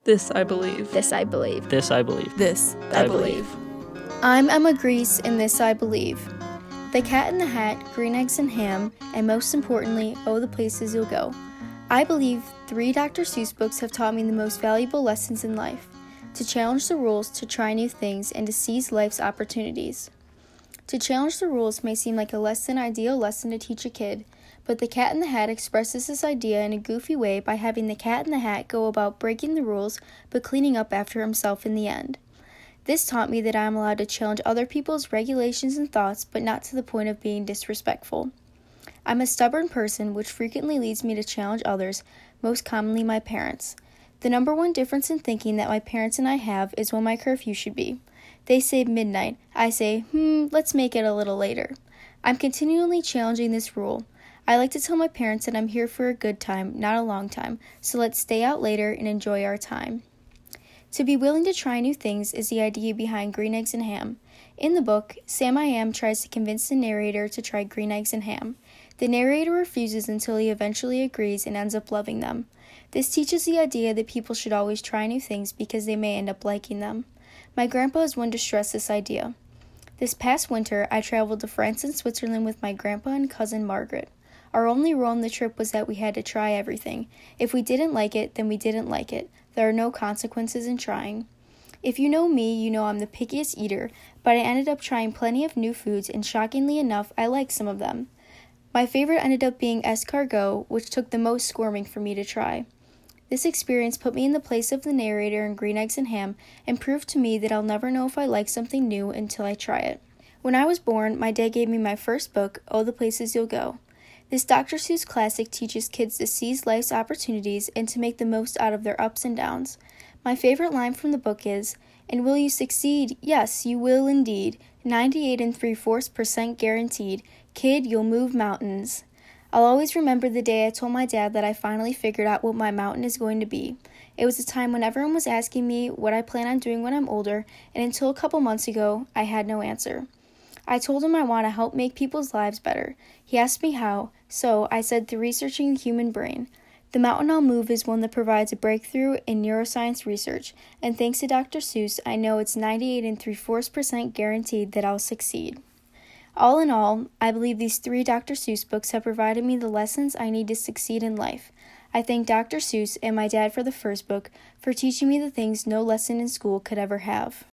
This I believe. This I believe. This I believe. This I believe. I'm Emma Grease, and this I believe. The Cat in the Hat, Green Eggs and Ham, and most importantly, Oh, the Places You'll Go. I believe 3 Dr. Seuss books have taught me the most valuable lessons in life: to challenge the rules, to try new things, and to seize life's opportunities. To challenge the rules may seem like a less than ideal lesson to teach a kid, but The Cat in the Hat expresses this idea in a goofy way by having the Cat in the Hat go about breaking the rules but cleaning up after himself in the end. This taught me that I am allowed to challenge other people's regulations and thoughts, but not to the point of being disrespectful. I'm a stubborn person, which frequently leads me to challenge others, most commonly my parents. The number one difference in thinking that my parents and I have is when my curfew should be. They say midnight. I say, let's make it a little later. I'm continually challenging this rule. I like to tell my parents that I'm here for a good time, not a long time, so let's stay out later and enjoy our time. To be willing to try new things is the idea behind Green Eggs and Ham. In the book, Sam I Am tries to convince the narrator to try green eggs and ham. The narrator refuses until he eventually agrees and ends up loving them. This teaches the idea that people should always try new things because they may end up liking them. My grandpa is one to stress this idea. This past winter, I traveled to France and Switzerland with my grandpa and cousin Margaret. Our only rule on the trip was that we had to try everything. If we didn't like it, then we didn't like it. There are no consequences in trying. If you know me, you know I'm the pickiest eater, but I ended up trying plenty of new foods, and shockingly enough, I liked some of them. My favorite ended up being escargot, which took the most squirming for me to try. This experience put me in the place of the narrator in Green Eggs and Ham and proved to me that I'll never know if I like something new until I try it. When I was born, my dad gave me my first book, Oh, the Places You'll Go. This Dr. Seuss classic teaches kids to seize life's opportunities and to make the most out of their ups and downs. My favorite line from the book is, "And will you succeed? Yes, you will indeed. 98 3/4% guaranteed. Kid, you'll move mountains." I'll always remember the day I told my dad that I finally figured out what my mountain is going to be. It was a time when everyone was asking me what I plan on doing when I'm older, and until a couple months ago, I had no answer. I told him I want to help make people's lives better. He asked me how, so I said through researching the human brain. The mountain I'll move is one that provides a breakthrough in neuroscience research, and thanks to Dr. Seuss, I know it's 98 3/4% guaranteed that I'll succeed. All in all, I believe these 3 Dr. Seuss books have provided me the lessons I need to succeed in life. I thank Dr. Seuss and my dad for the first book for teaching me the things no lesson in school could ever have.